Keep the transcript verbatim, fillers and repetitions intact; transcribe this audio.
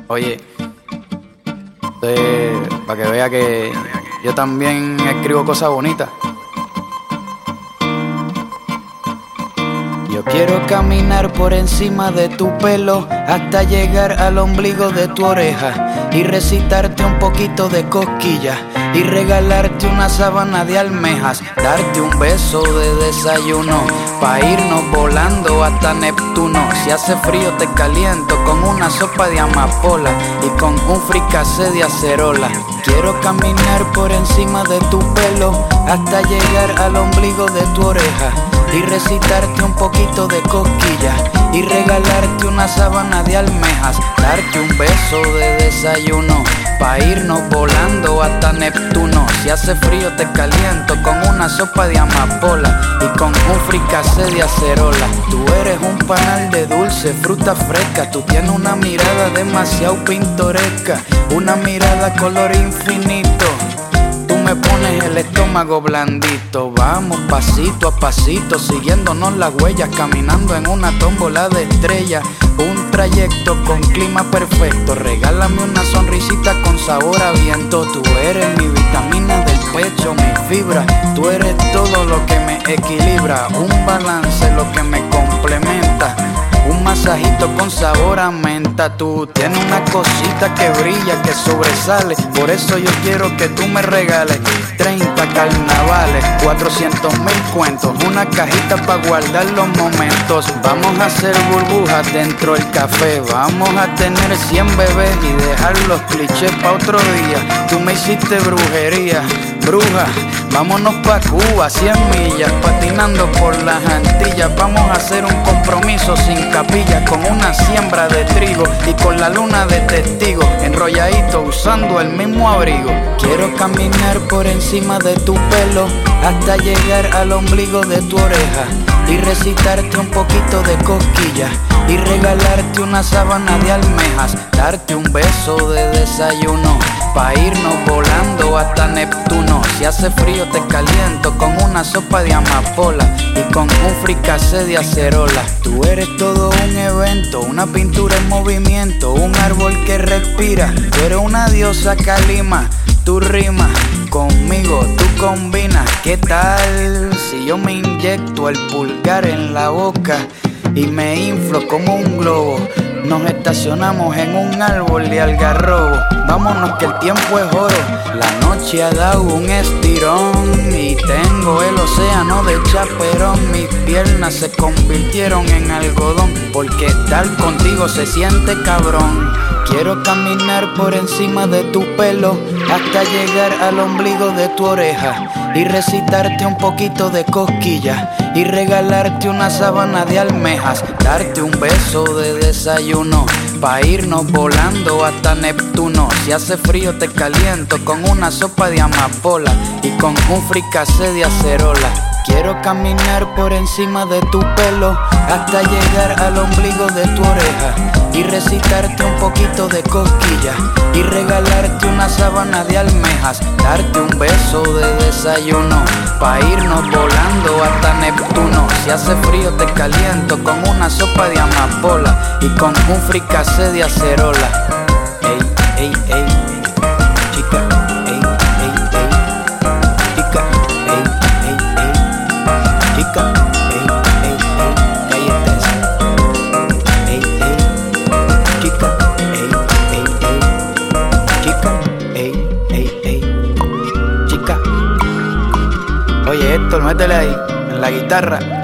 Oye, para que vea que yo también escribo cosas bonitas. Yo quiero caminar por encima de tu pelo hasta llegar al ombligo de tu oreja y recitarte un poquito de cosquillas y regalarte una sábana de almejas, darte un beso de desayuno pa' irnos volando hasta Neptuno. Si hace frío te caliento con una sopa de amapola y con un fricasé de acerola. Quiero caminar por encima de tu pelo hasta llegar al ombligo de tu oreja y recitarte un poquito de cosquillas y regalarte una sábana de almejas, darte un beso de desayuno pa' irnos volando hasta Neptuno. Si hace frío te caliento con una sopa de amapola y con un fricasé de acerola. Tú eres un panal de dulce, fruta fresca. Tú tienes una mirada demasiado pintoresca, una mirada color infinito. Tú me pones el estómago blandito. Vamos pasito a pasito, siguiéndonos las huellas, caminando en una tómbola de estrellas. Un trayecto con clima perfecto. Regálame una sonrisita con sabor a viento. Tú eres mi vitamina del pecho, mi fibra. Tú eres todo lo que me equilibra. Un balance lo que me complementa. Un masajito con sabor a menta. Tú tienes una cosita que brilla, que sobresale. Por eso yo quiero que tú me regales treinta carnavales, cuatrocientos mil cuentos, una cajita para guardar los momentos. Vamos a hacer burbujas dentro del café. Vamos a tener cien bebés y dejar los clichés pa' otro día. Tú me hiciste brujería, bruja. Vámonos pa' Cuba, cien millas, patinando por las Antillas. Vamos a hacer un compromiso sin capilla, con una siembra de trigo y con la luna de testigo, enrolladito usando el mismo abrigo. Quiero caminar por encima de tu pelo hasta llegar al ombligo de tu oreja y recitarte un poquito de cosquillas y regalarte una sábana de almejas, darte un beso de desayuno pa' irnos volando hasta Neptuno. Si hace frío te caliento con una sopa de amapola y con un fricasé de acerola. Tú eres todo un evento, una pintura en movimiento, un árbol que respira. Tú eres una diosa Calima, tú rimas conmigo, tú combinas. ¿Qué tal si yo me inyecto el pulgar en la boca y me inflo como un globo? Nos estacionamos en un árbol de algarrobo. Vámonos que el tiempo es oro. La noche ha dado un estirón y tengo el océano de chaperón. Mis piernas se convirtieron en algodón porque estar contigo se siente cabrón. Quiero caminar por encima de tu pelo hasta llegar al ombligo de tu oreja y recitarte un poquito de cosquillas y regalarte una sábana de almejas, darte un beso de desayuno pa' irnos volando hasta Neptuno. Si hace frío te caliento con una sopa de amapola y con un fricasé de acerola. Quiero caminar por encima de tu pelo hasta llegar al ombligo de tu oreja y recitarte un poquito de cosquillas y regalarte una sábana de almejas, darte un beso de desayuno pa' irnos volando hasta Neptuno. Si hace frío te caliento con una sopa de amapola y con un fricasé de acerola. Ey, ey, ey, chica, ey, ey, ey, chica, ey, ey, ey, chica, ey, ey, ey, galletas, ey, ey, chica, ey, ey, ey, chica, ey, ey, ey, chica. Oye, Héctor, métele ahí, en la guitarra.